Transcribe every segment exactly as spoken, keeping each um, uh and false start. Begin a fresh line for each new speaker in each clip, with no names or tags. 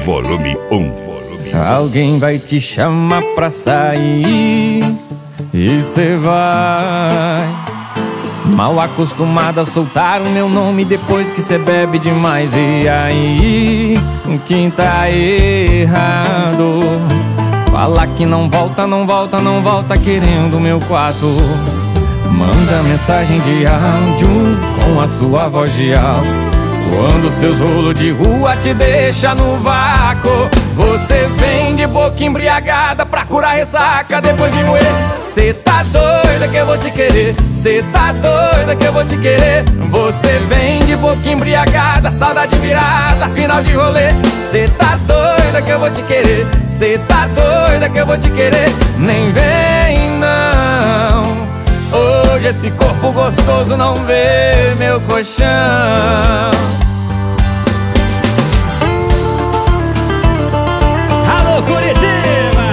volume um.
Alguém vai te chamar pra sair e cê vai, mal acostumada a soltar o meu nome depois que cê bebe demais. E aí, quem tá errado? Fala que não volta, não volta, não volta querendo meu quarto. Manda mensagem de áudio com a sua voz de alto. Quando seus rolos de rua te deixa no vácuo, você vem de boca embriagada pra curar ressaca depois de moer. Cê tá doida que eu vou te querer, cê tá doida que eu vou te querer. Você vem de boca embriagada, saudade virada, final de rolê. Cê tá doida que eu vou te querer, cê tá doida que eu vou te querer. Nem vem não, hoje esse corpo gostoso não vê meu colchão. Alô, Curitiba!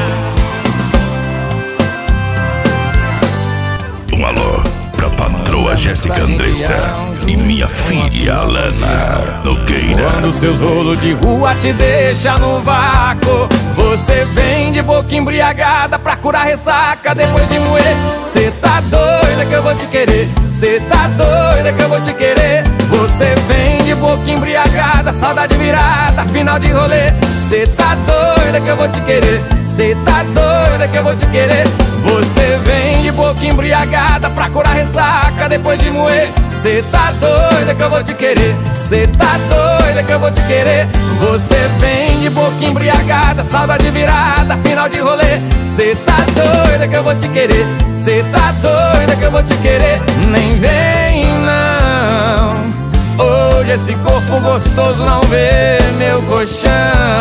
Um alô pra patroa Jéssica Andressa e minha filha Alana Nogueira.
Quando seus rolos de rua te deixa no vácuo, você vem de boca embriagada pra curar ressaca depois de moer. Cê tá doida que eu vou te querer, cê tá doida que eu vou te querer. Você vem de boca embriagada, saudade virada, final de rolê. Cê tá doida que eu vou te querer, cê tá doida que eu vou te querer. Você vem de boca embriagada pra curar ressaca depois de moer. Cê tá doida que eu vou te querer, cê tá doida que eu vou te querer. Você vem de boca embriagada, saudade virada, final de rolê. Cê tá doida que eu vou te querer, cê tá doida que eu vou te querer. Nem vem não, hoje esse corpo gostoso não vê meu colchão.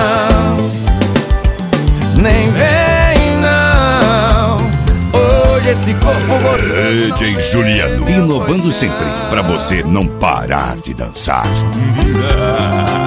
Nem vem não, hoje esse corpo gostoso.
D J Juliano, inovando sempre pra você não parar de dançar.